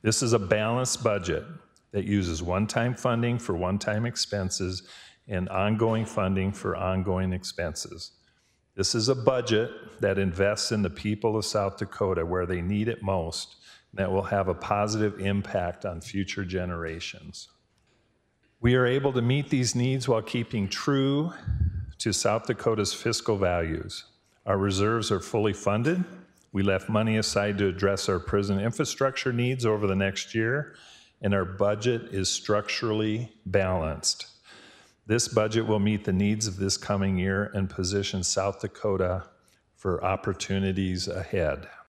This is a balanced budget that uses one-time funding for one-time expenses and ongoing funding for ongoing expenses. This is a budget that invests in the people of South Dakota where they need it most, and that will have a positive impact on future generations. We are able to meet these needs while keeping true to South Dakota's fiscal values. Our reserves are fully funded. We left money aside to address our prison infrastructure needs over the next year, and our budget is structurally balanced. This budget will meet the needs of this coming year and position South Dakota for opportunities ahead.